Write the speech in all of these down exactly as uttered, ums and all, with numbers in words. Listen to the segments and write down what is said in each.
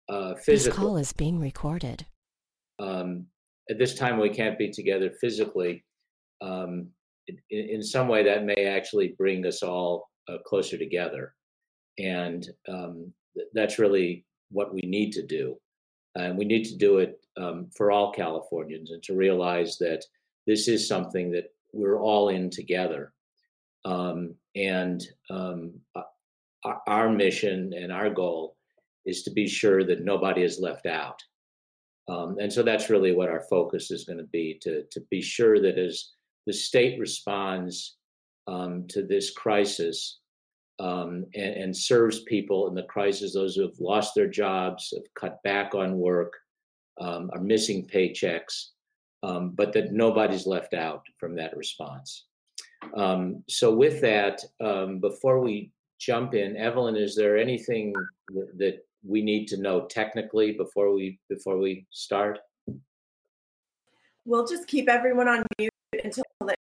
uh, This physically. call is being recorded. Um, at this time, we can't be together physically. Um, in, in some way, that may actually bring us all uh, closer together. And um, th- that's really what we need to do. And we need to do it um, for all Californians, and to realize that this is something that we're all in together. Um, and um, our, our mission and our goal is to be sure that nobody is left out. Um, and so that's really what our focus is going to be, to, to be sure that as the state responds um, to this crisis, um, and, and serves people in the crisis, those who have lost their jobs, have cut back on work, um, are missing paychecks, um, but that nobody's left out from that response. Um, so with that, um, before we jump in, Evelyn, is there anything that, that we need to know technically before we before we start? We'll just keep everyone on mute until the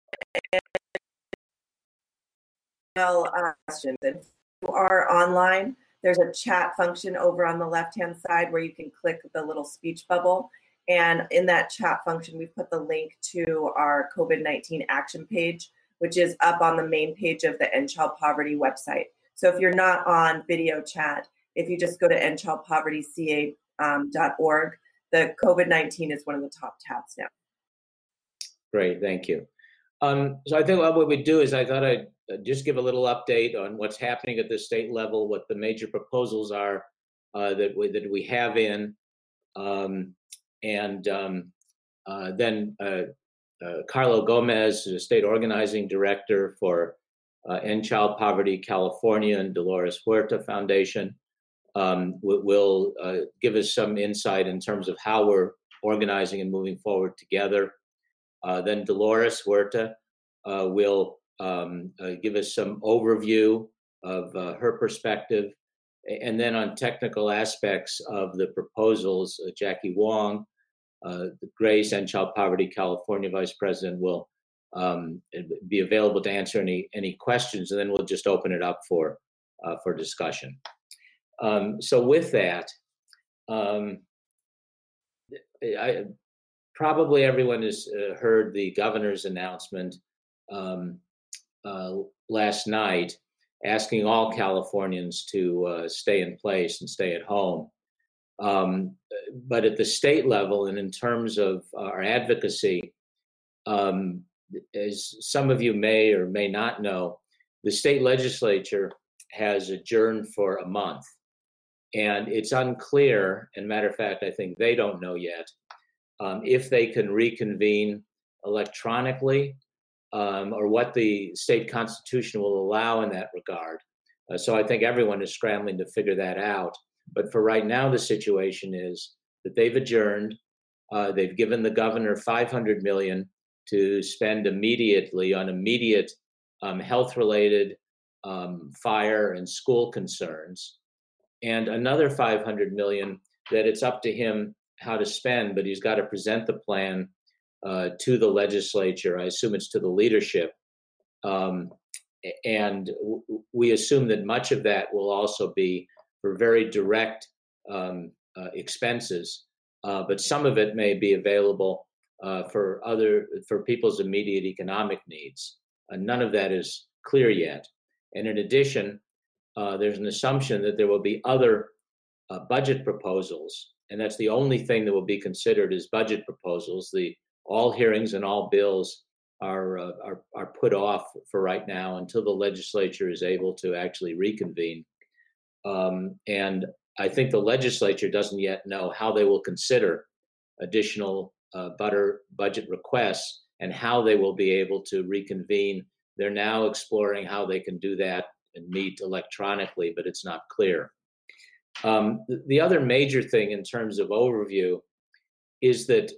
uh, questions. And if you are online, there's a chat function over on the left-hand side where you can click the little speech bubble. And in that chat function, we've put the link to our COVID nineteen action page, which is up on the main page of the End Child Poverty website. So if you're not on video chat, if you just go to end child poverty c a dot org, the COVID nineteen is one of the top tabs now. Great, thank you. Um, so I think what we do is I thought I'd just give a little update on what's happening at the state level, what the major proposals are uh, that we that we have in, um, and um, uh, then uh, uh, Carlo Gomez, the state organizing director for uh, End Child Poverty California and Dolores Huerta Foundation, um, will uh, give us some insight in terms of how we're organizing and moving forward together. Uh, then Dolores Huerta uh, will um, uh, give us some overview of uh, her perspective. And then on technical aspects of the proposals, uh, Jackie Wong, uh, the Grace End Child Poverty California Vice President, will um, be available to answer any, any questions, and then we'll just open it up for, uh, for discussion. Um, so with that, um, I, probably everyone has uh, heard the governor's announcement um, uh, last night, asking all Californians to uh, stay in place and stay at home. Um, but at the state level, and in terms of our advocacy, um, as some of you may or may not know, the state legislature has adjourned for a month. And it's unclear, and matter of fact, I think they don't know yet, Um, if they can reconvene electronically, um, or what the state constitution will allow in that regard. Uh, so I think everyone is scrambling to figure that out. But for right now, the situation is that they've adjourned. Uh, they've given the governor five hundred million dollars to spend immediately on immediate um, health-related um, fire and school concerns, and another five hundred million dollars that it's up to him how to spend, but he's got to present the plan uh, to the legislature. I assume it's to the leadership. Um, and w- we assume that much of that will also be for very direct um, uh, expenses, uh, but some of it may be available uh, for other, for people's immediate economic needs. Uh, none of that is clear yet. And in addition, uh, there's an assumption that there will be other uh, budget proposals, and that's the only thing that will be considered as budget proposals. The all hearings and all bills are, uh, are are put off for right now until the legislature is able to actually reconvene. Um, and I think the legislature doesn't yet know how they will consider additional uh, butter budget requests and how they will be able to reconvene. They're now exploring how they can do that and meet electronically, but it's not clear. Um, the, the other major thing in terms of overview is that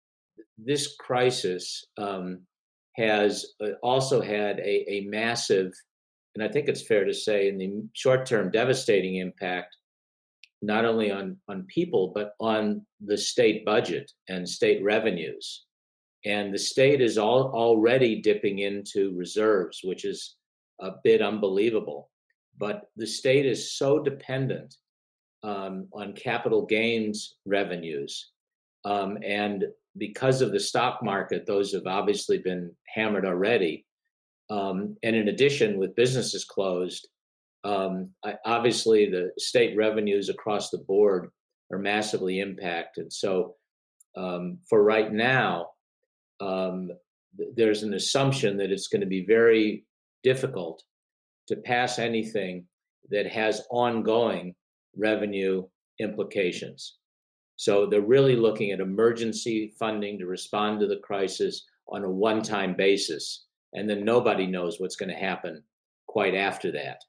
this crisis um, has also had a, a massive, and I think it's fair to say, in the short-term devastating impact, not only on, on people, but on the state budget and state revenues. And the state is all, already dipping into reserves, which is a bit unbelievable. But the state is so dependent um, on capital gains revenues. Um, and because of the stock market, those have obviously been hammered already. Um, and in addition, with businesses closed, um, I, obviously the state revenues across the board are massively impacted. So um, for right now, um, th- there's an assumption that it's going to be very difficult to pass anything that has ongoing revenue implications. So they're really looking at emergency funding to respond to the crisis on a one-time basis, and then nobody knows what's going to happen quite after that.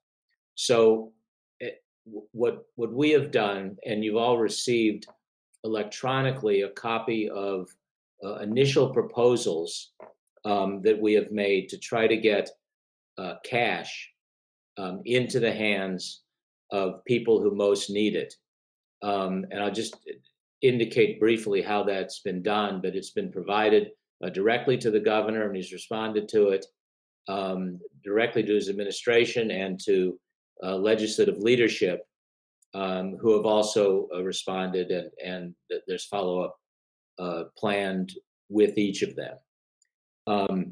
So it, what what we have done, and you've all received electronically a copy of uh, initial proposals um, that we have made to try to get uh, cash um, into the hands of people who most need it. Um, and I'll just indicate briefly how that's been done, but it's been provided uh, directly to the governor, and he's responded to it, um, directly to his administration and to uh, legislative leadership, um, who have also uh, responded, and, and th- there's follow-up uh, planned with each of them. Um,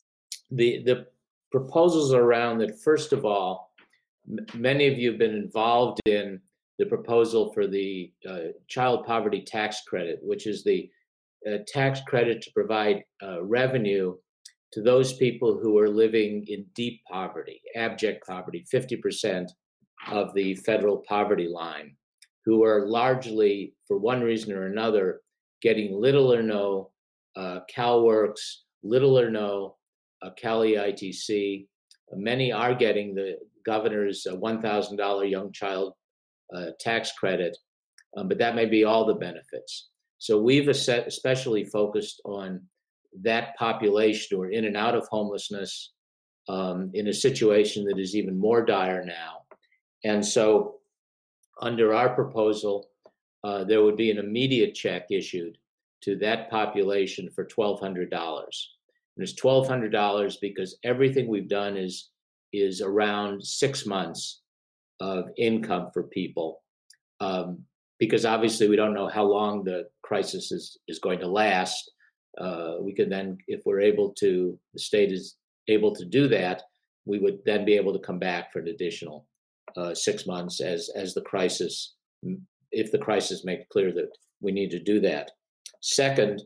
the, the proposals are around that, first of all, m- many of you have been involved in the proposal for the uh, child poverty tax credit, which is the uh, tax credit to provide uh, revenue to those people who are living in deep poverty, abject poverty, fifty percent of the federal poverty line, who are largely, for one reason or another, getting little or no uh, CalWORKs, little or no uh, Cal E I T C. Many are getting the governor's uh, one thousand dollars young child uh, tax credit, um, but that may be all the benefits. So we've especially focused on that population who are in and out of homelessness, um, in a situation that is even more dire now. And so under our proposal, uh, there would be an immediate check issued to that population for twelve hundred dollars. And it's twelve hundred dollars because everything we've done is, is around six months of income for people. Um, because obviously we don't know how long the crisis is, is going to last. Uh, we can then, if we're able to, the state is able to do that, we would then be able to come back for an additional uh, six months as as the crisis, if the crisis makes clear that we need to do that. Second,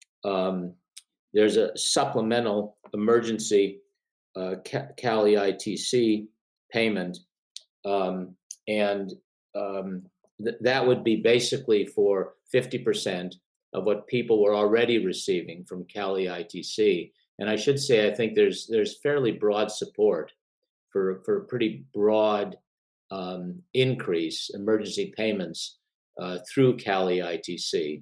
um, there's a supplemental emergency uh, Cal E I T C payment, um, and um, th- that would be basically for fifty percent of what people were already receiving from Cal E I T C. And I should say, I think there's there's fairly broad support for for a pretty broad um, increase, emergency payments uh, through Cal E I T C.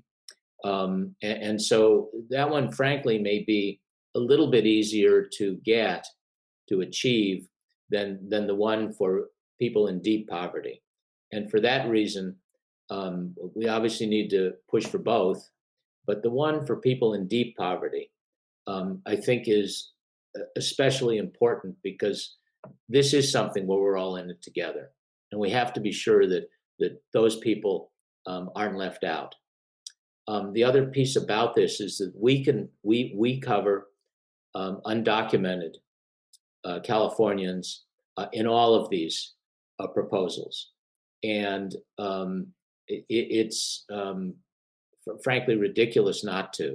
Um, and, and so that one, frankly, may be a little bit easier to get, to achieve, than than the one for people in deep poverty. And for that reason, um, we obviously need to push for both. But the one for people in deep poverty, um, I think, is especially important because this is something where we're all in it together. And we have to be sure that that those people um, aren't left out. Um, the other piece about this is that we can we we cover um, undocumented uh, Californians uh, in all of these uh, proposals, and um, it, it's um, frankly ridiculous not to.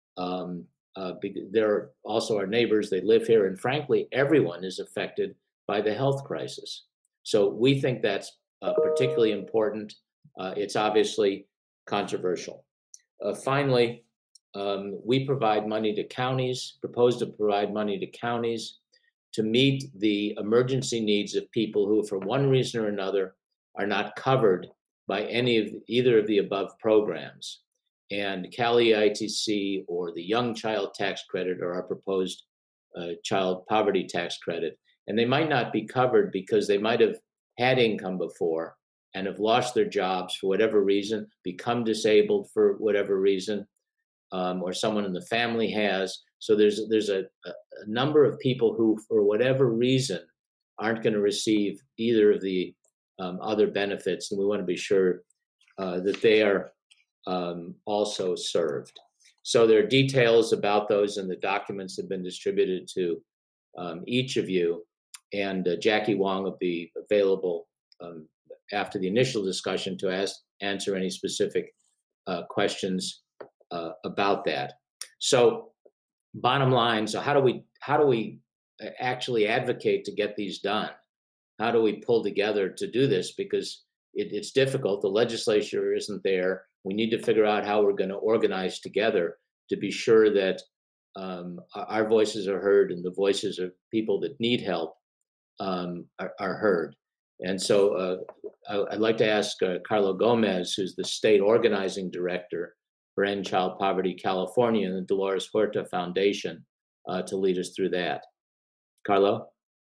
Um, uh, they're also our neighbors; they live here, and frankly, everyone is affected by the health crisis. So we think that's uh, particularly important. Uh, it's obviously controversial. Uh, finally, um, we provide money to counties, propose to provide money to counties to meet the emergency needs of people who, for one reason or another, are not covered by any of the, either of the above programs. And Cal E I T C or the Young Child Tax Credit or our proposed uh, Child Poverty Tax Credit. And they might not be covered because they might have had income before and have lost their jobs for whatever reason, become disabled for whatever reason, um, or someone in the family has. So there's there's a, a number of people who, for whatever reason, aren't going to receive either of the um, other benefits, and we want to be sure uh, that they are um, also served. So there are details about those, and the documents have been distributed to um, each of you. And uh, Jackie Wong will be available um, after the initial discussion to ask, answer any specific uh, questions uh, about that. So, bottom line, so how do we how do we actually advocate to get these done? How do we pull together to do this? Because it, it's difficult. The legislature isn't there. We need to figure out how we're going to organize together to be sure that um, our voices are heard and the voices of people that need help um, are, are heard. And so uh, I, I'd like to ask uh, Carlo Gomez, who's the state organizing director for End Child Poverty California and the Dolores Huerta Foundation, uh, to lead us through that. Carlo?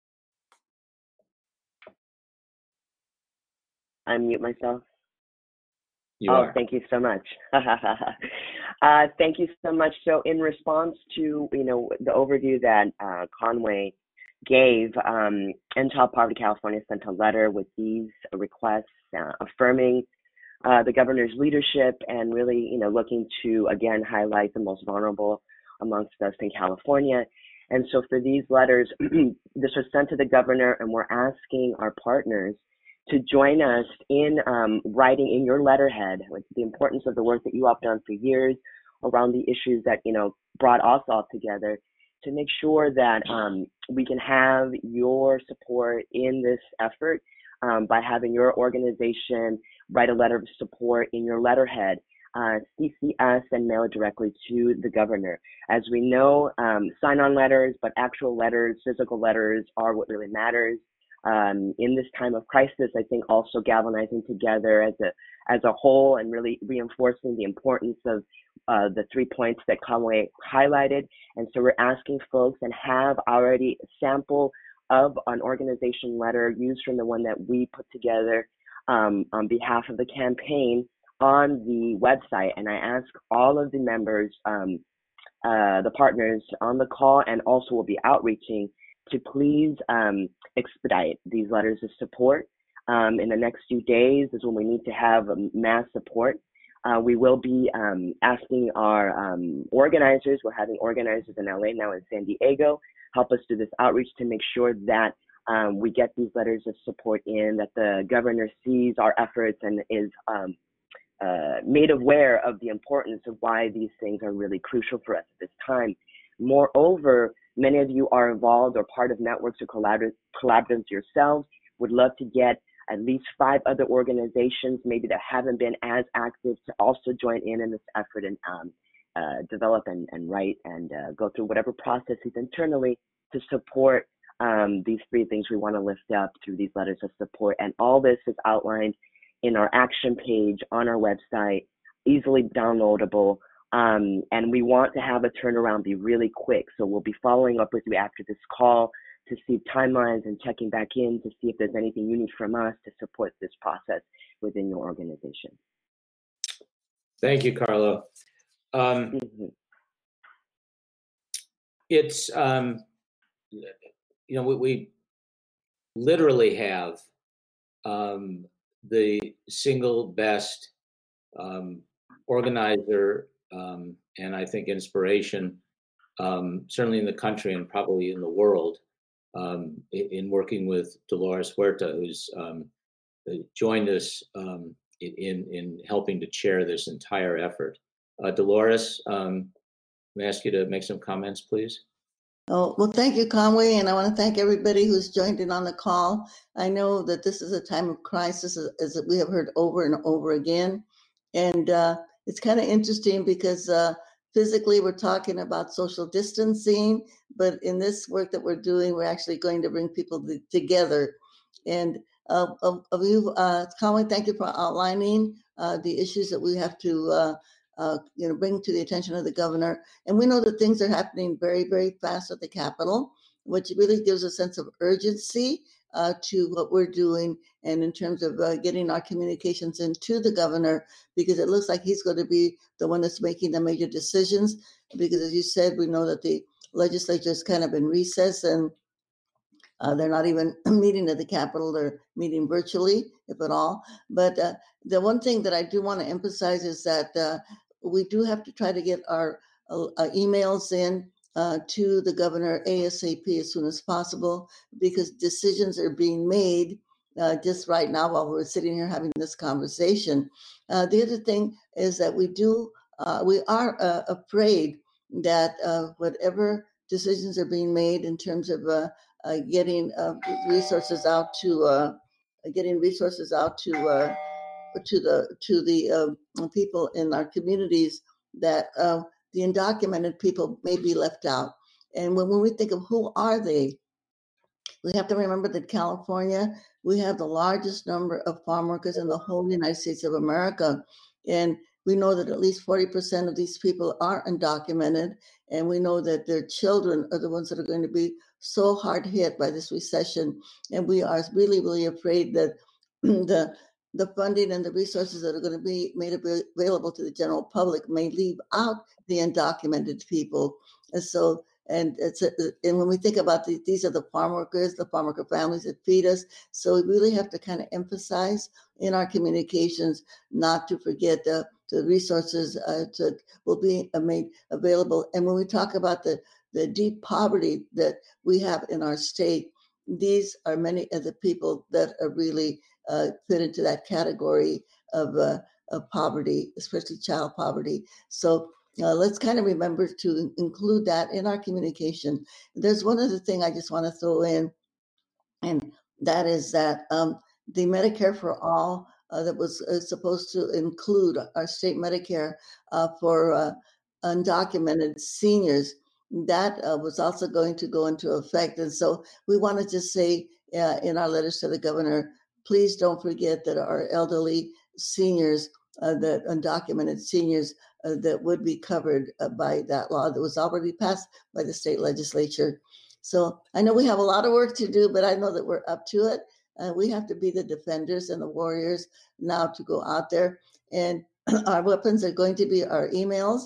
Unmute myself. You oh, are. Thank you so much. uh, thank you so much. So, in response to you know the overview that uh, Conway gave, um, End Child Poverty California sent a letter with these requests, uh, affirming uh, the governor's leadership and really you know looking to again highlight the most vulnerable amongst us in California. And so, for these letters, this was sent to the governor, and we're asking our partners to join us in um, writing in your letterhead with the importance of the work that you have done for years around the issues that, you know, brought us all together to make sure that um, we can have your support in this effort um, by having your organization write a letter of support in your letterhead, uh, C C us and mail it directly to the governor. As we know, um, sign-on letters, but actual letters, physical letters are what really matters. Um, in this time of crisis, I think also galvanizing together as a as a whole and really reinforcing the importance of uh, the three points that Conway highlighted. And so we're asking folks and have already a sample of an organization letter used from the one that we put together um, on behalf of the campaign on the website. And I ask all of the members, um, uh, the partners on the call, and also will be outreaching to please um, expedite these letters of support. Um, in the next few days is when we need to have mass support. Uh, we will be um, asking our um, organizers, we're having organizers in L A now in San Diego, help us do this outreach to make sure that um, we get these letters of support in, that the governor sees our efforts and is um, uh, made aware of the importance of why these things are really crucial for us at this time. Moreover, many of you are involved or part of networks or collaborative, collaboratives yourselves. Would love to get at least five other organizations, maybe that haven't been as active, to also join in in this effort and um, uh, develop and, and write and uh, go through whatever processes internally to support um, these three things we want to lift up through these letters of support. And all this is outlined in our action page on our website, easily downloadable. Um, and we want to have a turnaround be really quick. So we'll be following up with you after this call to see timelines and checking back in to see if there's anything you need from us to support this process within your organization. Thank you, Carlo. Um, mm-hmm. It's, um, you know, we, we literally have um, the single best um, organizer Um, and I think inspiration, um, certainly in the country and probably in the world, um, in, in working with Dolores Huerta, who's um, joined us um, in, in helping to chair this entire effort. Uh, Dolores, um, may I ask you to make some comments, please? Oh, well, thank you, Conway, and I want to thank everybody who's joined in on the call. I know that this is a time of crisis, as, as we have heard over and over again, and uh, it's kind of interesting because uh, physically we're talking about social distancing, but in this work that we're doing, we're actually going to bring people th- together. And uh, of, of you, uh, Conway, thank you for outlining uh, the issues that we have to uh, Uh, you know, bring to the attention of the governor. And we know that things are happening very, very fast at the Capitol, which really gives a sense of urgency uh, to what we're doing and in terms of uh, getting our communications into the governor, because it looks like he's going to be the one that's making the major decisions. Because as you said, we know that the legislature is kind of in recess, and Uh, they're not even meeting at the Capitol. They're meeting virtually, if at all. But uh, the one thing that I do want to emphasize is that uh, we do have to try to get our uh, emails in uh, to the governor ASAP as soon as possible, because decisions are being made uh, just right now while we're sitting here having this conversation. Uh, the other thing is that we do, uh, we are uh, afraid that uh, whatever decisions are being made in terms of uh, uh, getting uh, resources out to, uh, getting resources out to uh, to the to the uh, people in our communities, that uh, the undocumented people may be left out. And when, when we think of who are they, we have to remember that California, we have the largest number of farm workers in the whole United States of America. And we know that at least forty percent of these people are undocumented. And we know that their children are the ones that are going to be so hard hit by this recession. And we are really, really afraid that the the funding and the resources that are going to be made available to the general public may leave out the undocumented people. And so, and it's a, and when we think about the, these are the farm workers, the farm worker families that feed us. So we really have to kind of emphasize in our communications not to forget the, the resources uh, to will be made available. And when we talk about the the deep poverty that we have in our state, these are many of the people that are really uh, fit into that category of, uh, of poverty, especially child poverty. So uh, let's kind of remember to include that in our communication. There's one other thing I just want to throw in, and that is that um, the Medicare for All uh, that was uh, supposed to include our state Medicare uh, for uh, undocumented seniors, that uh, was also going to go into effect. And so we want to just say uh, in our letters to the governor, please don't forget that our elderly seniors, uh, the undocumented seniors uh, that would be covered uh, by that law that was already passed by the state legislature. So I know we have a lot of work to do, but I know that we're up to it. Uh, we have to be the defenders and the warriors now to go out there. And our weapons are going to be our emails.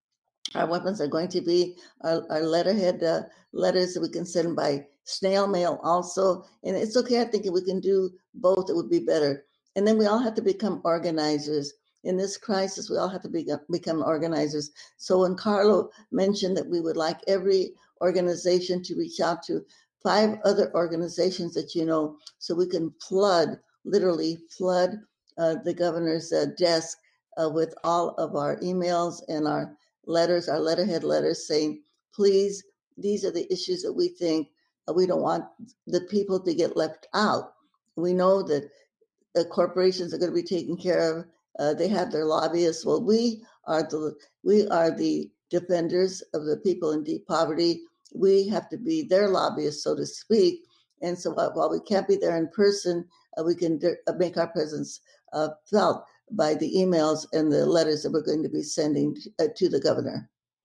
Our weapons are going to be our, our letterhead uh, letters that we can send by snail mail also. And it's okay, I think if we can do both, it would be better. And then we all have to become organizers. In this crisis, we all have to be, become organizers. So when Carlo mentioned that we would like every organization to reach out to five other organizations that you know, so we can flood, literally flood uh, the governor's uh, desk uh, with all of our emails and our letters, our letterhead letters saying, please, these are the issues that we think uh, we don't want the people to get left out. We know that the corporations are going to be taken care of. Uh, they have their lobbyists. Well, we are the we are the defenders of the people in deep poverty. We have to be their lobbyists, so to speak. And so while, while we can't be there in person, uh, we can de- make our presence uh, felt by the emails and the letters that we're going to be sending uh, to the governor.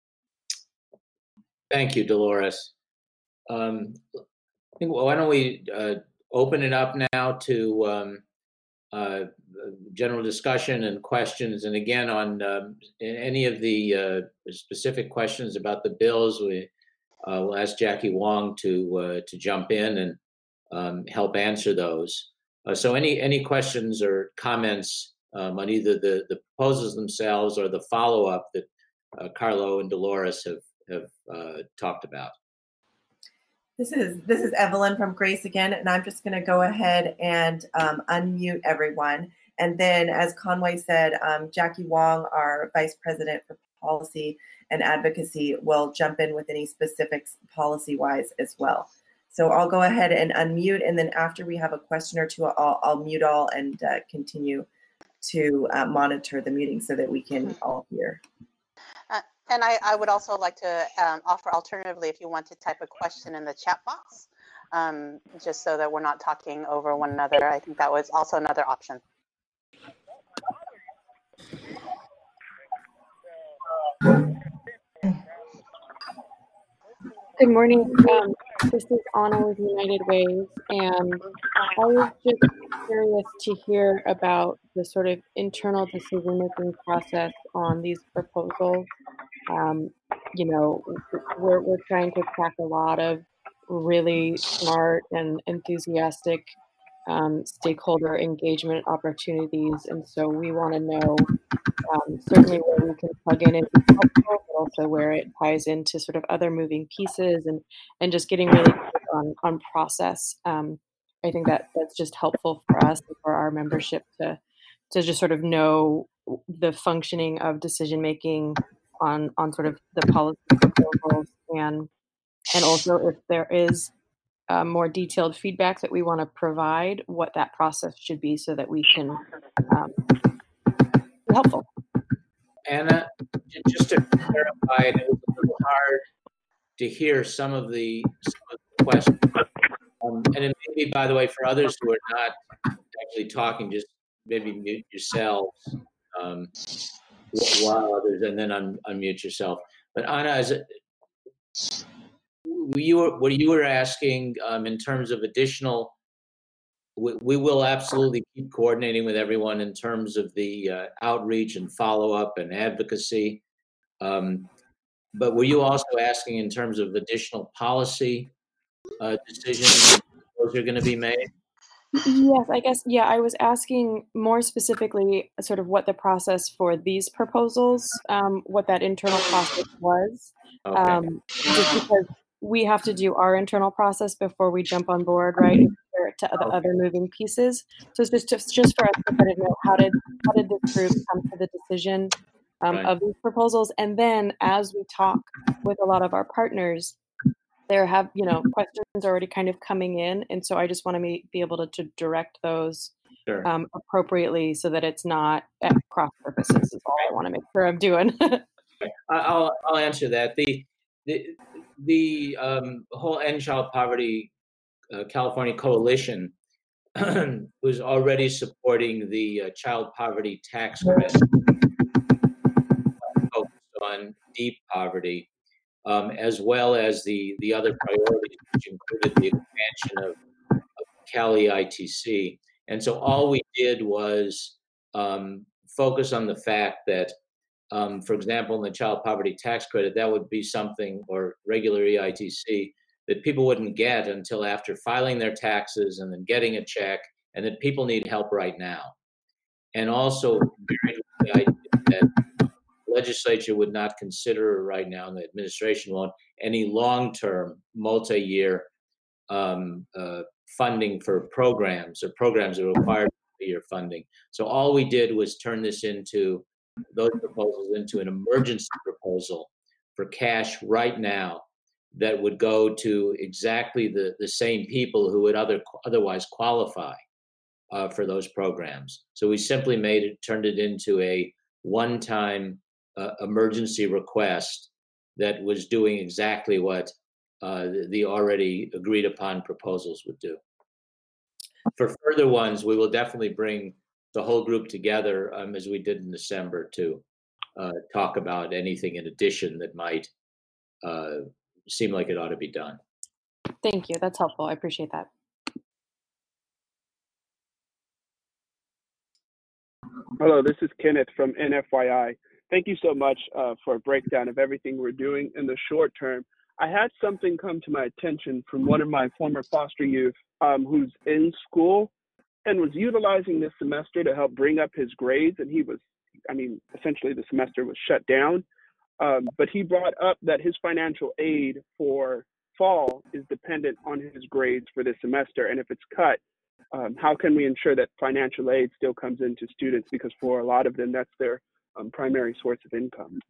Thank you, Dolores. Um, I think, well, why don't we uh, open it up now to um, uh, general discussion and questions. And again, on um, any of the uh, specific questions about the bills, we uh, will ask Jackie Wong to uh, to jump in and um, help answer those. Uh, so any any questions or comments um, on either the, the proposals themselves or the follow-up that uh, Carlo and Dolores have, have uh, talked about? This is this is Evelyn from Grace again, and I'm just going to go ahead and um, unmute everyone. And then, as Conway said, um, Jackie Wong, our Vice President for Policy and Advocacy, will jump in with any specifics policy-wise as well. So I'll go ahead and unmute, and then after we have a question or two, I'll, I'll mute all and uh, continue to uh, monitor the meeting so that we can all hear. Uh, and I, I would also like to um, offer alternatively, if you want to type a question in the chat box, um, just so that we're not talking over one another. I think that was also another option. Good morning. Um, this is Anna with United Ways, and I was just curious to hear about the sort of internal decision-making process on these proposals. Um, you know, we're we're trying to track a lot of really smart and enthusiastic um, stakeholder engagement opportunities. And so we want to know um, certainly where we can plug in and be helpful, but also where it ties into sort of other moving pieces and, and just getting really clear on, on process. Um, I think that that's just helpful for us and for our membership to, to just sort of know the functioning of decision making on, on sort of the policy proposals, and, and also if there is Uh, more detailed feedback that we want to provide, what that process should be so that we can um, be helpful. Anna, j- just to clarify, it was a little hard to hear some of the, some of the questions. Um, and it may be, by the way, for others who are not actually talking, just maybe mute yourselves um, while others, and then un- unmute yourself. But Anna, as it, you were, what you were asking um, in terms of additional, we, we will absolutely keep coordinating with everyone in terms of the uh, outreach and follow-up and advocacy. Um, but were you also asking in terms of additional policy uh, decisions those are going to be made? Yes, I guess, yeah, I was asking more specifically sort of what the process for these proposals, um, what that internal process was. Okay. Um, just because we have to do our internal process before we jump on board, right? And compare it to the other moving pieces. So it's just, just just for us to kind of know how did how did this group come to the decision um, Right. of these proposals, and then as we talk with a lot of our partners, there have, you know, questions already kind of coming in, and so I just want to be able to, to direct those Sure. um, appropriately so that it's not at cross purposes. Is all I want to make sure I'm doing. I- I'll I'll answer that. The the the um, whole End Child Poverty uh, California Coalition was already supporting the uh, child poverty tax credit, focused on deep poverty, um, as well as the the other priorities, which included the expansion of, of Cali I T C. And so all we did was um, focus on the fact that, um, for example, in the child poverty tax credit, that would be something, or regular E I T C, that people wouldn't get until after filing their taxes and then getting a check, and that people need help right now. And also, married with the idea that the legislature would not consider right now, and the administration won't, any long-term, multi-year um, uh, funding for programs, or programs that require multi-year funding. So all we did was turn this into, those proposals into an emergency proposal for cash right now that would go to exactly the, the same people who would other, otherwise qualify uh, for those programs. So we simply made it, turned it into a one-time uh, emergency request that was doing exactly what uh, the, the already agreed upon proposals would do. For further ones, we will definitely bring the whole group together um, as we did in December to uh, talk about anything in addition that might uh, seem like it ought to be done. Thank you. That's helpful. I appreciate that. Hello, this is Kenneth from N F Y I. Thank you so much uh, for a breakdown of everything we're doing in the short term. I had something come to my attention from one of my former foster youth um, who's in school and was utilizing this semester to help bring up his grades. And he was, I mean, essentially the semester was shut down. Um, but he brought up that his financial aid for fall is dependent on his grades for this semester. And if it's cut, um, how can we ensure that financial aid still comes into students? Because for a lot of them, that's their um, primary source of income.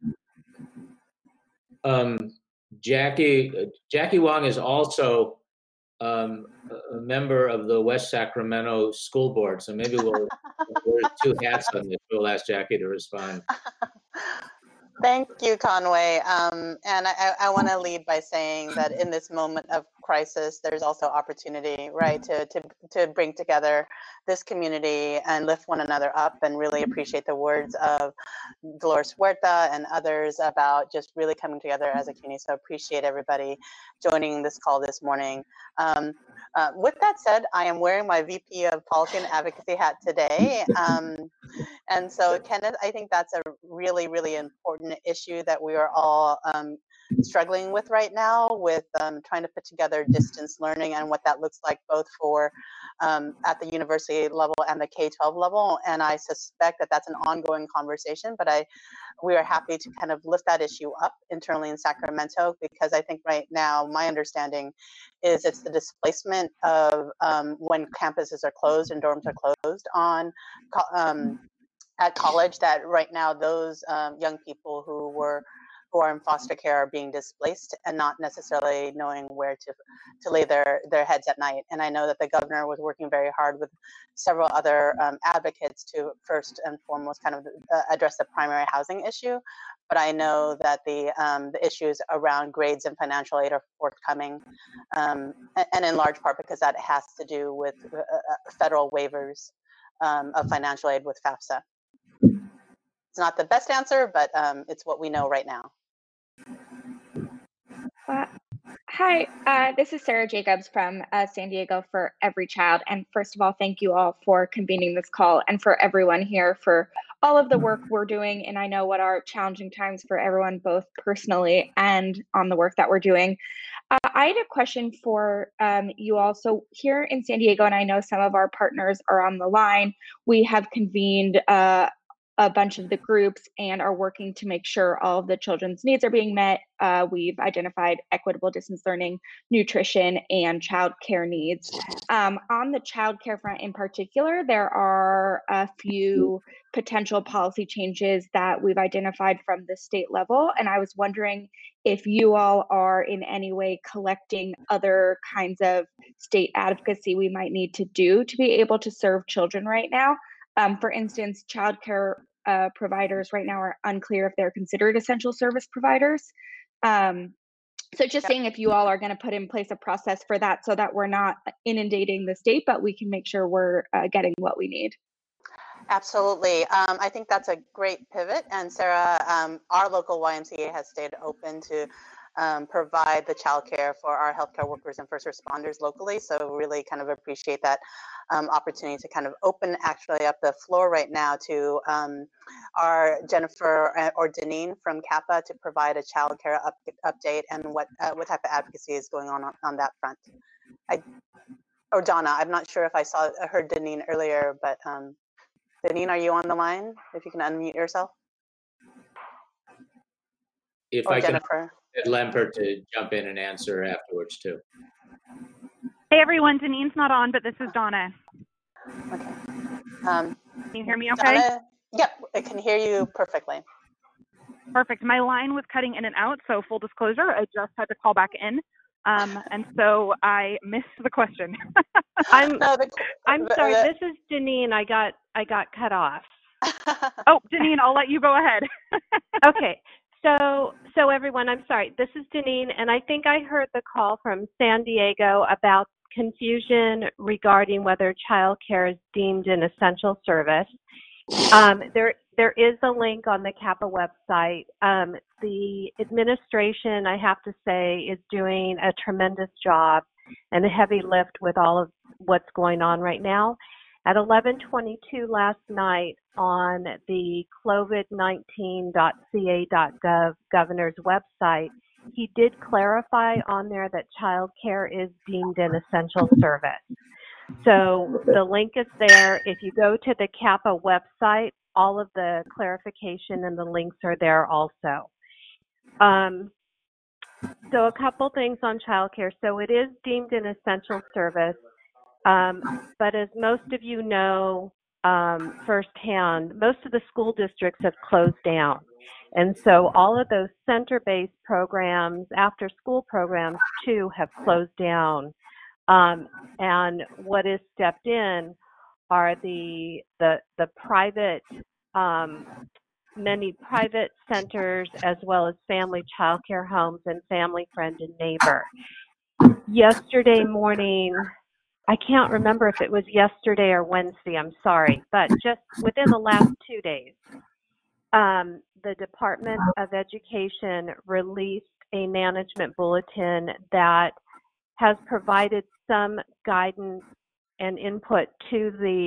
Um, Jackie, Jackie Wong is also um, a member of the West Sacramento School Board. So maybe we'll, wear two hats on this. We'll ask Jackie to respond. Thank you, Conway. Um, and I, I want to lead by saying that in this moment of crisis, there's also opportunity, right, to, to, to bring together this community and lift one another up, and really appreciate the words of Dolores Huerta and others about just really coming together as a community. So appreciate everybody joining this call this morning. Um, uh, with that said, I am wearing my V P of Policy and Advocacy hat today. Um, And so, Kenneth, I think that's a really, really important issue that we are all um, struggling with right now, with um, trying to put together distance learning and what that looks like both for um, at the university level and the K twelve level. And I suspect that that's an ongoing conversation, but I we are happy to kind of lift that issue up internally in Sacramento, because I think right now my understanding is it's the displacement of um, when campuses are closed and dorms are closed on um, at college, that right now those um, young people who were who are in foster care are being displaced and not necessarily knowing where to to lay their their heads at night. And I know that the governor was working very hard with several other um, advocates to first and foremost kind of uh, address the primary housing issue. But I know that the um, the issues around grades and financial aid are forthcoming, um, and, and in large part because that has to do with uh, federal waivers um, of financial aid with FAFSA. It's not the best answer, but um, it's what we know right now. Uh, hi, uh, this is Sarah Jacobs from uh, San Diego for Every Child. And first of all, thank you all for convening this call, and for everyone here for all of the work we're doing. And I know what are challenging times for everyone, both personally and on the work that we're doing. Uh, I had a question for um, you all. So here in San Diego, and I know some of our partners are on the line, we have convened uh, a bunch of the groups and are working to make sure all of the children's needs are being met. Uh, we've identified equitable distance learning, nutrition, and childcare needs. Um, on the childcare front in particular, there are a few potential policy changes that we've identified from the state level. And I was wondering if you all are in any way collecting other kinds of state advocacy we might need to do to be able to serve children right now. Um, for instance, childcare uh, providers right now are unclear if they're considered essential service providers. Um, so just seeing if you all are going to put in place a process for that so that we're not inundating the state, but we can make sure we're uh, getting what we need. Absolutely. Um, I think that's a great pivot. And Sarah, um, our local Y M C A has stayed open to um, provide the childcare for our healthcare workers and first responders locally. So really kind of appreciate that um, opportunity to kind of open actually up the floor right now to um, our Jennifer or Deneen from CAPA to provide a childcare up, update and what uh, what type of advocacy is going on on, on that front. I, or Donna, I'm not sure if I saw heard Deneen earlier, but um, Deneen, are you on the line? If you can unmute yourself. If or I Jennifer. can get Lempert to jump in and answer afterwards too. Hey everyone, Deneen's not on, but this is Donna. Okay. Um, can you hear me okay? Donna, yep, I can hear you perfectly. Perfect. My line was cutting in and out, so full disclosure, I just had to call back in. Um, and so I missed the question. I'm no, the, I'm the, sorry. The, this is Deneen. I got I got cut off. Oh, Deneen, I'll let you go ahead. Okay. So so everyone, I'm sorry. This is Deneen, and I think I heard the call from San Diego about confusion regarding whether childcare is deemed an essential service. Um, there there is a link on the CAPA website. Um, the administration, I have to say, is doing a tremendous job and a heavy lift with all of what's going on right now. At eleven twenty-two last night on the covid nineteen dot c a dot gov governor's website, he did clarify on there that childcare is deemed an essential service. So the link is there. If you go to the CAPA website, all of the clarification and the links are there also. Um, so a couple things on childcare. So it is deemed an essential service, um, but as most of you know um, firsthand, most of the school districts have closed down. And so all of those center-based programs, after-school programs too, have closed down. Um, and what is stepped in are the the the private, um, many private centers, as well as family child care homes and Family Friend and Neighbor. Yesterday morning, I can't remember if it was yesterday or Wednesday, I'm sorry, but just within the last two days, um, the Department of Education released a management bulletin that has provided some guidance and input to the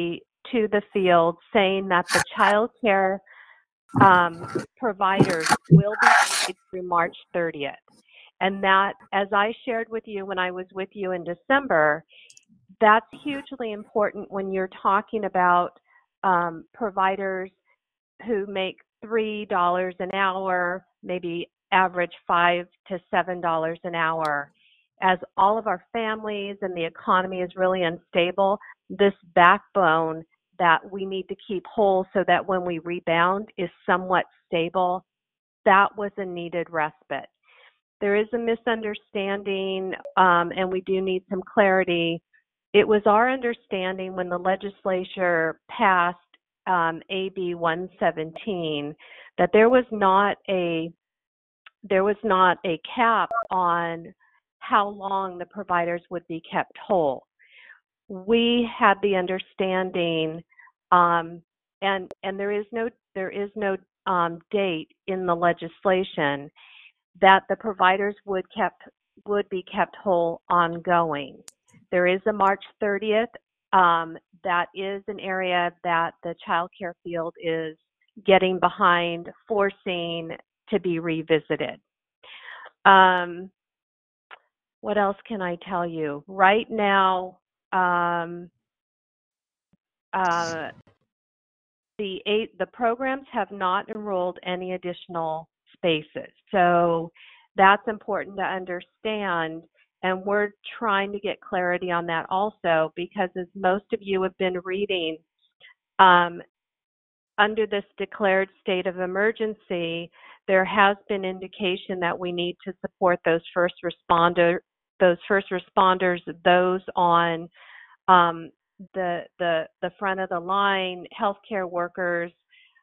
to the field saying that the child care um, providers will be paid through March thirtieth. And that, as I shared with you when I was with you in December, that's hugely important when you're talking about um, providers who make three dollars an hour, maybe average five to seven dollars an hour. As all of our families and the economy is really unstable, this backbone that we need to keep whole so that when we rebound is somewhat stable, that was a needed respite. There is a misunderstanding, um, and we do need some clarity. It was our understanding when the legislature passed um, A B one seventeen that there was not a there was not a cap on how long the providers would be kept whole. We had the understanding, um, and and there is no there is no um, date in the legislation that the providers would kept would be kept whole ongoing. There is a March thirtieth. Um, that is an area that the child care field is getting behind, forcing to be revisited. Um, what else can I tell you? Right now, um, uh, the eight the programs have not enrolled any additional spaces, so that's important to understand. And we're trying to get clarity on that also, because as most of you have been reading, um, under this declared state of emergency, there has been indication that we need to support those first responder, those first responders, those on um, the the the front of the line, healthcare workers,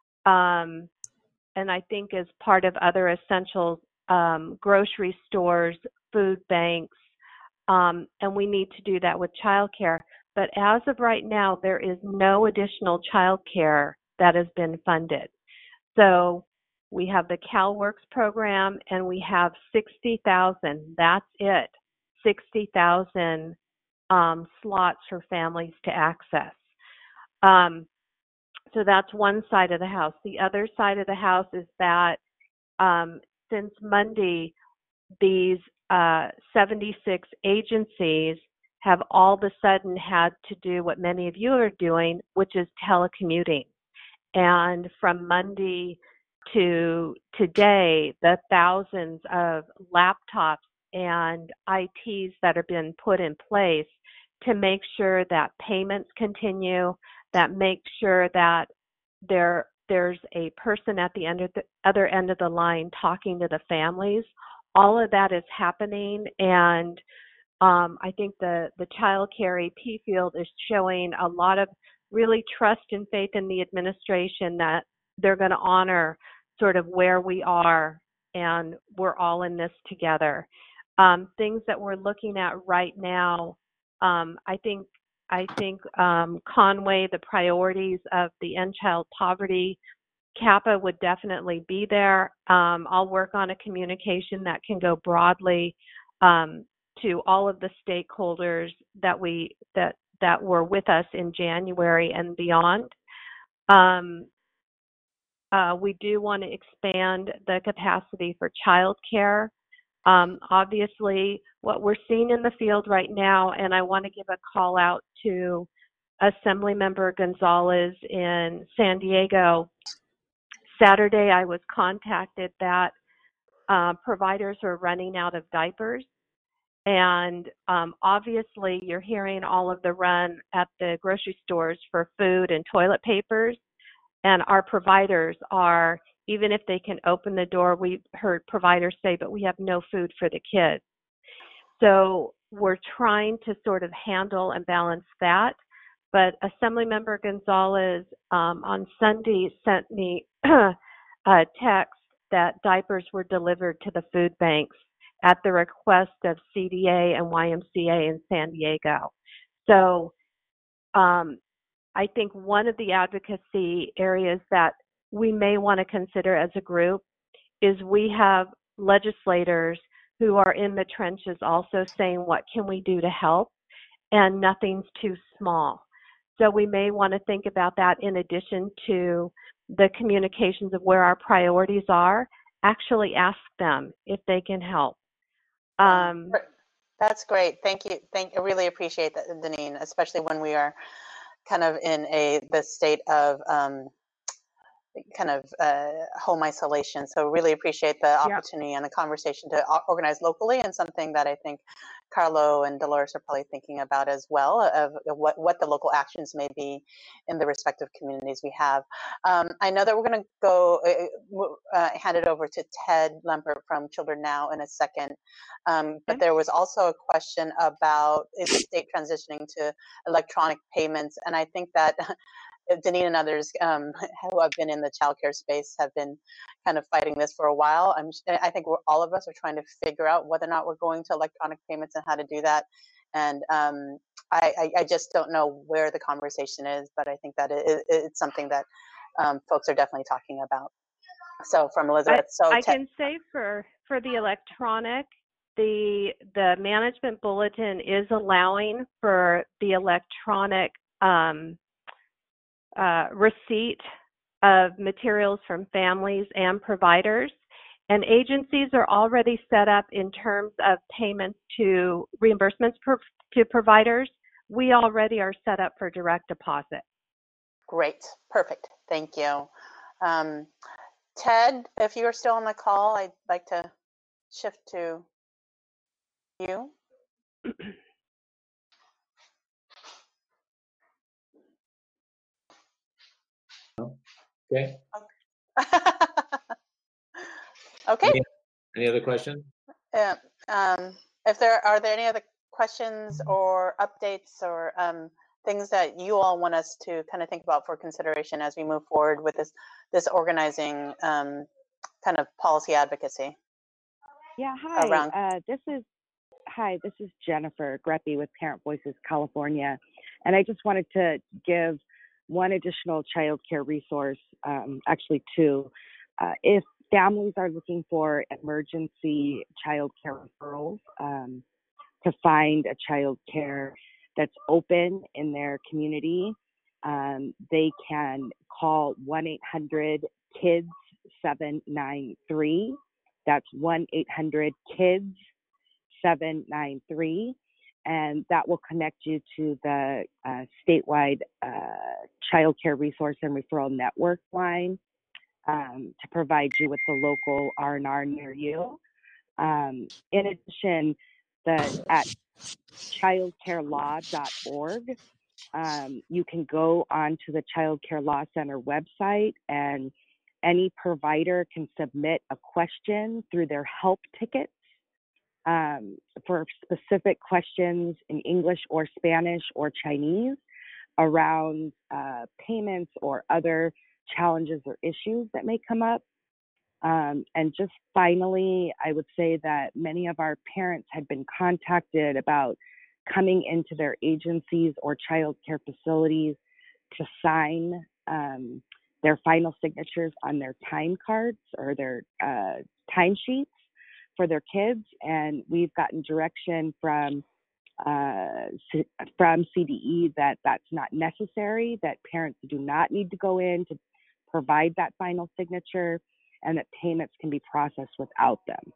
um, and I think as part of other essentials, um, grocery stores, food banks. Um, and we need to do that with childcare. But as of right now, there is no additional childcare that has been funded. So we have the CalWorks program, and we have sixty thousand. That's it, sixty thousand um, slots for families to access. Um, so that's one side of the house. The other side of the house is that um, since Monday, these uh, seventy-six agencies have all of a sudden had to do what many of you are doing, which is telecommuting. And from Monday to today, the thousands of laptops and I Ts that have been put in place to make sure that payments continue, that make sure that there there's a person at the, end of the other end of the line talking to the families. All of that is happening, and um, I think the, the child care A P field is showing a lot of really trust and faith in the administration that they're going to honor sort of where we are, and we're all in this together. Um, things that we're looking at right now, um, I think I think um, Conway, the priorities of the End Child Poverty, CAPA would definitely be there. Um, I'll work on a communication that can go broadly um, to all of the stakeholders that we that that were with us in January and beyond. Um, uh, we do want to expand the capacity for childcare. Um, obviously, what we're seeing in the field right now, and I want to give a call out to Assemblymember Gonzalez in San Diego. Saturday, I was contacted that uh, providers are running out of diapers. And um, obviously, you're hearing all of the run at the grocery stores for food and toilet papers. And our providers are, even if they can open the door, we've heard providers say, but we have no food for the kids. So we're trying to sort of handle and balance that. But Assemblymember Gonzalez um, on Sunday sent me a text that diapers were delivered to the food banks at the request of C D A and Y M C A in San Diego. So um, I think one of the advocacy areas that we may want to consider as a group is we have legislators who are in the trenches also saying, what can we do to help? And nothing's too small. So we may want to think about that in addition to the communications of where our priorities are. Actually ask them if they can help. Um, That's great. Thank you. Thank. I really appreciate that, Deneen, especially when we are kind of in a the state of um, kind of uh, home isolation. So really appreciate the opportunity and the conversation to organize locally, and something that I think Carlo and Dolores are probably thinking about as well, of, of what, what the local actions may be in the respective communities we have. Um, I know that we're going to go uh, uh, hand it over to Ted Lempert from Children Now in a second. Um, but there was also a question about is the state transitioning to electronic payments, and I think that Deneen and others um, who have been in the childcare space have been kind of fighting this for a while. I'm, I think we're, all of us are trying to figure out whether or not we're going to electronic payments and how to do that. And um, I, I, I just don't know where the conversation is, but I think that it, it, it's something that um, folks are definitely talking about. So from Elizabeth, I, so I can say for for the electronic, the the management bulletin is allowing for the electronic um, Uh, receipt of materials from families and providers, and agencies are already set up in terms of payments to reimbursements per, to providers. We already are set up for direct deposit. Great, perfect, thank you. Um, Ted, if you're still on the call, I'd like to shift to you. Okay. Okay. Any, any other questions? Yeah. Um, if there are there any other questions or updates or um, things that you all want us to kind of think about for consideration as we move forward with this this organizing um, kind of policy advocacy? Yeah. Hi. Around. Uh, this is hi. This is Jennifer Greppy with Parent Voices California, and I just wanted to give one additional child care resource, um, actually two. Uh, if families are looking for emergency child care referrals, um, to find a child care that's open in their community, um, they can call one eight hundred kids seven nine three. That's one eight hundred kids seven nine three. And that will connect you to the uh, statewide uh, child care resource and referral network line um, to provide you with the local R and R near you. Um, in addition, the at child care law dot org, um, you can go onto the Child Care Law Center website, and any provider can submit a question through their help tickets. Um, for specific questions in English or Spanish or Chinese around uh, payments or other challenges or issues that may come up. Um, and just finally, I would say that many of our parents had been contacted about coming into their agencies or child care facilities to sign um, their final signatures on their time cards or their uh, timesheets for their kids, and we've gotten direction from uh, C- from C D E that that's not necessary, that parents do not need to go in to provide that final signature, and that payments can be processed without them.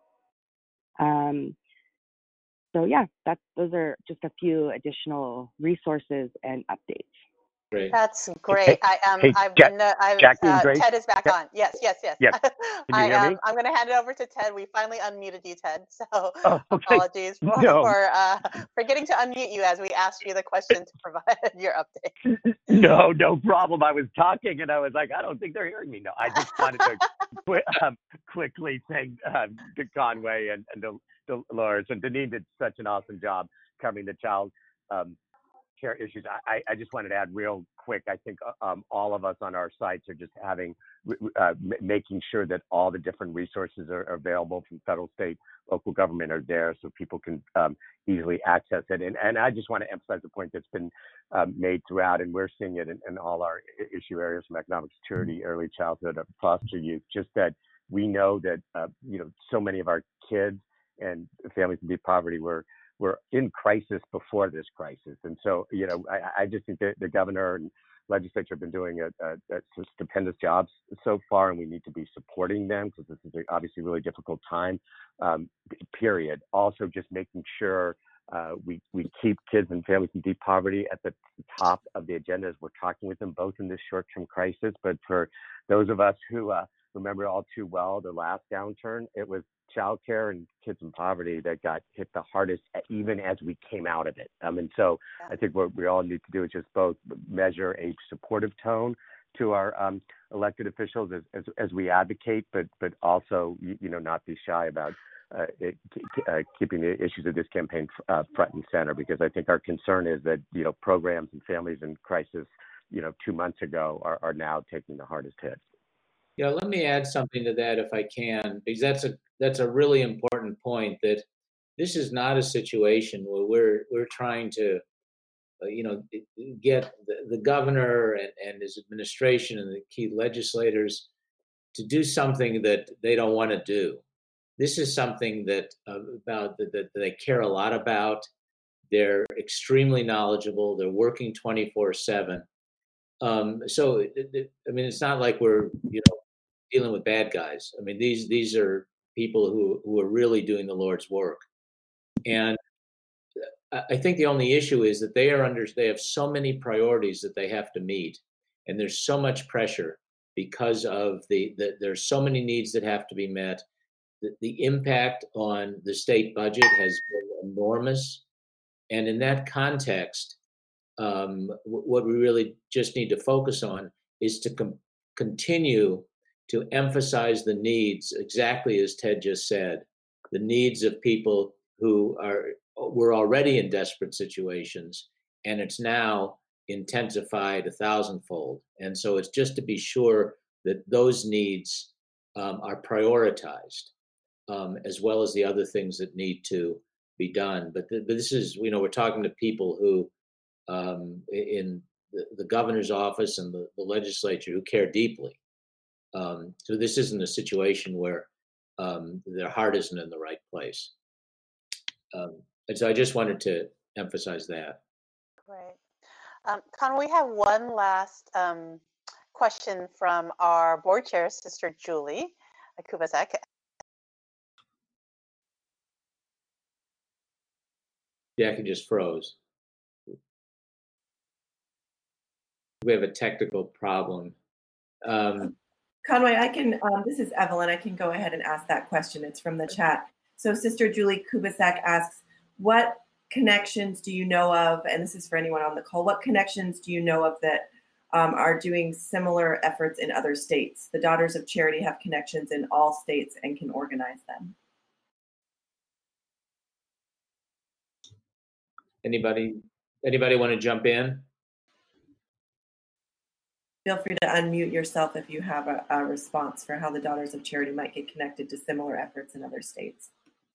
Um, so yeah, that's those are just a few additional resources and updates. Great. That's great. I um, hey, I've, Jack, no, I've Jackie and uh, Grace? Ted is back Yeah. on. Yes, yes, yes. Yes. Can you I hear um, me? I'm going to hand it over to Ted. We finally unmuted you, Ted. So Oh, okay. apologies for No. for uh, forgetting to unmute you as we asked you the question to provide your update. No, no problem. I was talking and I was like, I don't think they're hearing me. No, I just wanted to qu- um, quickly thank um, Conway and, and Dolores and Deneen did such an awesome job covering the child um, care issues. I, I just wanted to add real quick. I think um, all of us on our sites are just having, uh, m- making sure that all the different resources are available from federal, state, local government are there so people can um, easily access it. And, and I just want to emphasize the point that's been um, made throughout, and we're seeing it in, in all our issue areas from economic security, early childhood, up foster youth, just that we know that, uh, you know, so many of our kids and families in deep poverty were were in crisis before this crisis. And so, you know, I, I just think that the governor and legislature have been doing a, a, a stupendous job so far, and we need to be supporting them because this is a, obviously a really difficult time, um, period. Also, just making sure uh, we, we keep kids and families in deep poverty at the top of the agenda as we're talking with them, both in this short-term crisis, but for those of us who uh, remember all too well the last downturn, it was childcare and kids in poverty that got hit the hardest, even as we came out of it. Um, and so I think what we all need to do is just both measure a supportive tone to our um, elected officials as, as, as we advocate, but but also, you, you know, not be shy about uh, it, uh, keeping the issues of this campaign uh, front and center, because I think our concern is that, you know, programs and families in crisis, you know, two months ago are, are now taking the hardest hit. Yeah, let me add something to that if I can, because that's a that's a really important point, that this is not a situation where we're we're trying to, uh, you know, get the, the governor and, and his administration and the key legislators to do something that they don't want to do. This is something that uh, about that, that they care a lot about. They're extremely knowledgeable. They're working twenty-four seven. Um, so, it, it, I mean, it's not like we're, you know, dealing with bad guys. I mean, these these are people who, who are really doing the Lord's work. And I think the only issue is that they are under, they have so many priorities that they have to meet. And there's so much pressure because of the, the there's so many needs that have to be met. The, the impact on the state budget has been enormous. And in that context, um, w- what we really just need to focus on is to com- continue to emphasize the needs, exactly as Ted just said, the needs of people who are were already in desperate situations, and it's now intensified a thousandfold. And so it's just to be sure that those needs um, are prioritized, um, as well as the other things that need to be done. But, th- but this is, you know, we're talking to people who um, in the, the governor's office and the, the legislature who care deeply. Um, so this isn't a situation where um, their heart isn't in the right place. Um, and so I just wanted to emphasize that. Right. Um, Con, we have one last um, question from our board chair, Sister Julie Kubasek. Jackie just froze. We have a technical problem. Um, Conway, I can, um, this is Evelyn. I can go ahead and ask that question. It's from the chat. So Sister Julie Kubasek asks, what connections do you know of, and this is for anyone on the call, what connections do you know of that um, are doing similar efforts in other states? The Daughters of Charity have connections in all states and can organize them. anybody, anybody want to jump in? Feel free to unmute yourself if you have a, a response for how the Daughters of Charity might get connected to similar efforts in other states.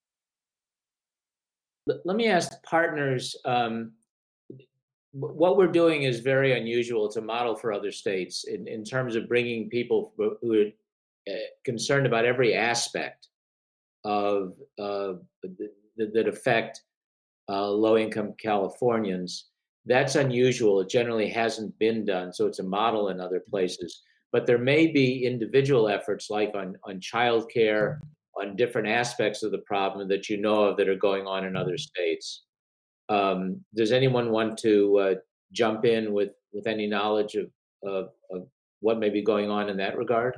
Let me ask partners, um, what we're doing is very unusual. It's a model for other states in, in terms of bringing people who are uh, concerned about every aspect of uh, that, that affect uh, low-income Californians. That's unusual. It generally hasn't been done, so it's a model in other places. But there may be individual efforts like on, on childcare, on different aspects of the problem that you know of that are going on in other states. Um, does anyone want to uh, jump in with, with any knowledge of, of, of what may be going on in that regard?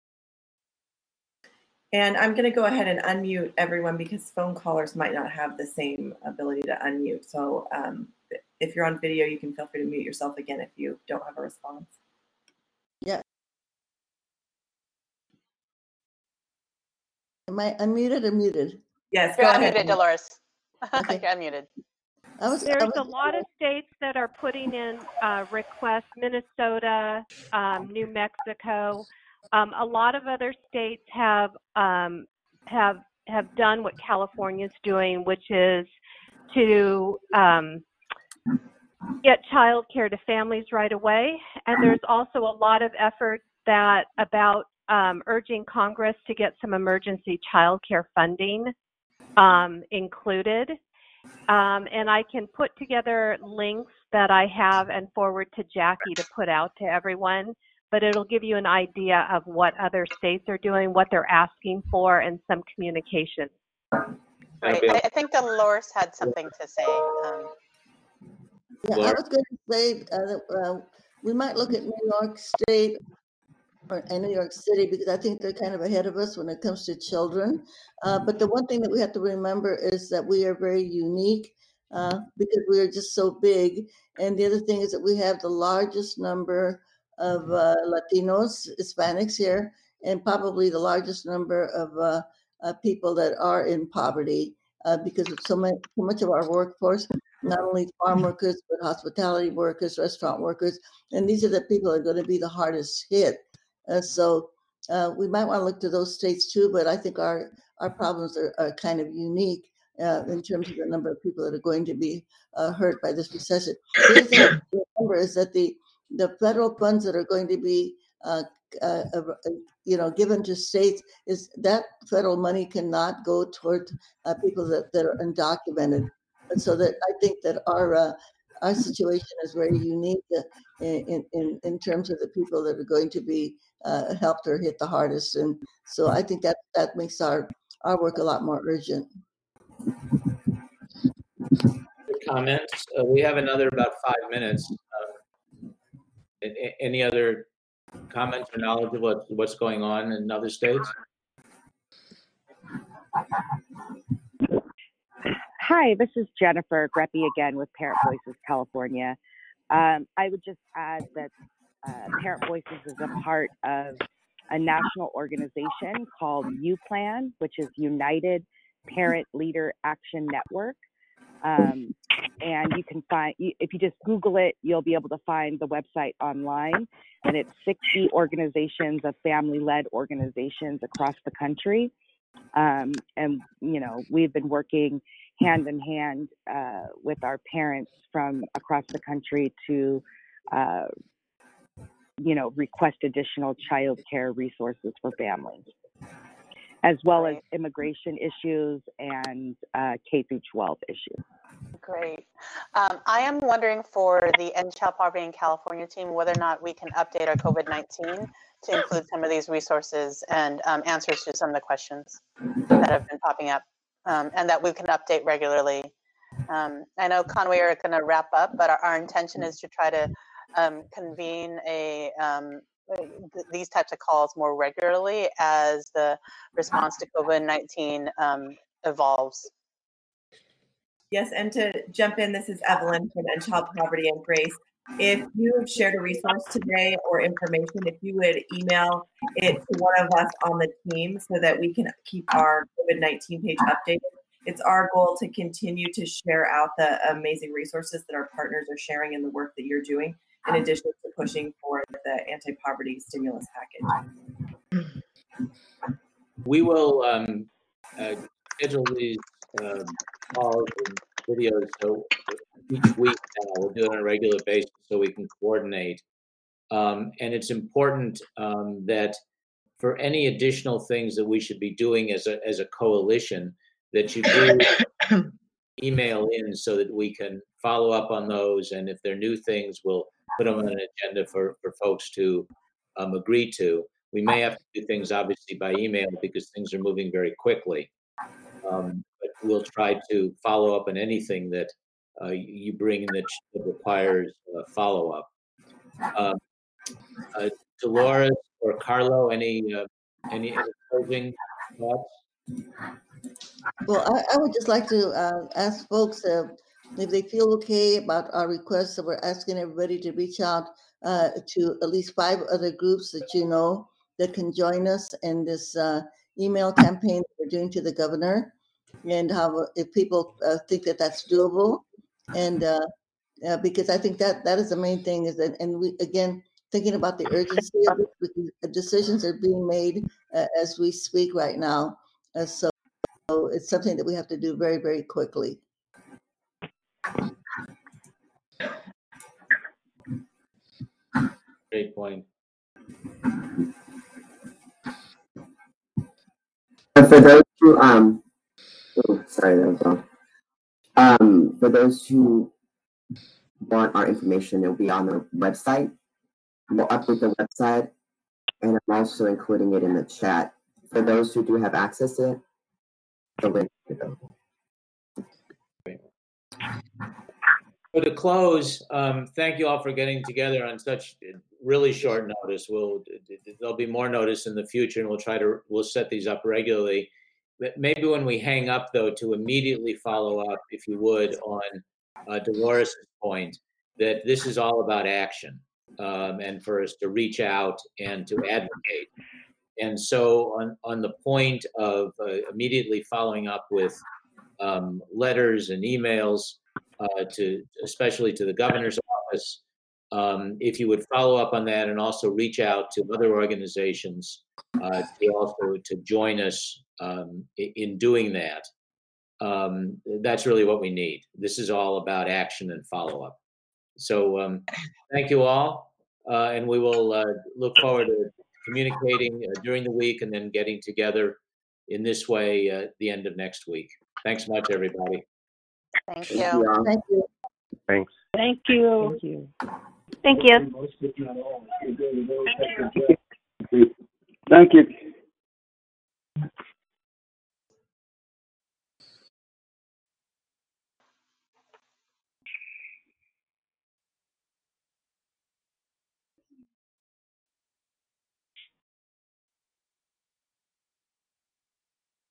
And I'm going to go ahead and unmute everyone because phone callers might not have the same ability to unmute. So um, if you're on video, you can feel free to mute yourself again if you don't have a response. Yeah. Am I unmuted or muted? Yes, You're go unmuted, ahead. Dolores. Okay. You're unmuted. I was, I There's was, a lot of states that are putting in uh, requests, Minnesota, um, New Mexico. Um, a lot of other states have um, have have done what California's doing, which is to um, get child care to families right away. And there's also a lot of effort that about um, urging Congress to get some emergency child care funding um, included. Um, and I can put together links that I have and forward to Jackie to put out to everyone, but it'll give you an idea of what other states are doing, what they're asking for, and some communication. Right. I, I think Dolores had something to say. Um, Yeah, I was going to say uh, uh, we might look at New York State or and New York City because I think they're kind of ahead of us when it comes to children. Uh, but the one thing that we have to remember is that we are very unique uh, because we are just so big. And the other thing is that we have the largest number of uh, Latinos, Hispanics here, and probably the largest number of uh, uh, people that are in poverty uh, because of so much, so much of our workforce, not only farm workers, but hospitality workers, restaurant workers. And these are the people that are going to be the hardest hit. Uh, so uh, we might want to look to those states too, but I think our, our problems are, are kind of unique uh, in terms of the number of people that are going to be uh, hurt by this recession. The other thing to remember is that the, the federal funds that are going to be uh, uh, uh, you know, given to states, is that federal money cannot go toward uh, people that, that are undocumented. And so that I think that our uh, our situation is very unique uh, in, in, in terms of the people that are going to be uh, helped or hit the hardest. And so I think that that makes our, our work a lot more urgent. Comments? Uh, we have another about five minutes. Uh, any other comments or knowledge of what, what's going on in other states? Hi, this is Jennifer Greppy again with Parent Voices California. Um, I would just add that uh, Parent Voices is a part of a national organization called U Plan, which is United Parent Leader Action Network. Um, and you can find, if you just Google it, you'll be able to find the website online. And it's sixty organizations of family-led organizations across the country. Um, and, you know, we've been working hand in hand uh, with our parents from across the country to, uh, you know, request additional child care resources for families, as well as immigration issues and uh, K through twelve issues. Great. Um, I am wondering for the End Child Poverty in California team whether or not we can update our COVID nineteen to include some of these resources and um, answers to some of the questions that have been popping up, um, and that we can update regularly. Um, I know Conway are going to wrap up, but our, our intention is to try to um, convene a um, th- these types of calls more regularly as the response to COVID nineteen um, evolves. Yes, and to jump in, this is Evelyn from End Child Poverty and Grace. If you have shared a resource today or information, if you would email it to one of us on the team so that we can keep our COVID nineteen page updated. It's our goal to continue to share out the amazing resources that our partners are sharing in the work that you're doing, in addition to pushing for the anti-poverty stimulus package. We will um, uh, schedule these uh, calls and videos so each week now we'll do it on a regular basis so we can coordinate. Um, and it's important um, that for any additional things that we should be doing as a as a coalition, that you do email in so that we can follow up on those. And if there are new things, we'll put them on an agenda for, for folks to um, agree to. We may have to do things obviously by email because things are moving very quickly. Um, but we'll try to follow up on anything that uh, you bring in that requires uh, follow up. Um, uh, Dolores or Carlo, any uh, any closing thoughts? Well, I, I would just like to uh, ask folks uh, if they feel okay about our request. So we're asking everybody to reach out uh, to at least five other groups that you know that can join us in this uh, email campaign that we're doing to the governor, and how if people uh, think that that's doable, and uh, uh, because I think that that is the main thing is that, and we again thinking about the urgency of it, because decisions are being made uh, as we speak right now, uh, so. So it's something that we have to do very, very quickly. Great point. And for those who, um, oh, sorry, that was wrong. Um, for those who want our information, it'll be on the website. We'll update the website, and I'm also including it in the chat. For those who do have access to it, the link is available. So to close, um, thank you all for getting together on such really short notice. We'll there'll be more notice in the future, and we'll try to we'll set these up regularly. But maybe when we hang up, though, to immediately follow up, if you would, on uh, Dolores' point that this is all about action, um, and for us to reach out and to advocate. And so, on on the point of uh, immediately following up with um, letters and emails. Uh, to especially to the governor's office, um, if you would follow up on that and also reach out to other organizations uh, to also to join us um, in doing that. Um, that's really what we need. This is all about action and follow up. So um, thank you all, uh, and we will uh, look forward to communicating uh, during the week and then getting together in this way uh, at the end of next week. Thanks much, everybody. Thank Thank you. you. Thank you. Thanks. Thank you. Thank you. Thank you. Thank you.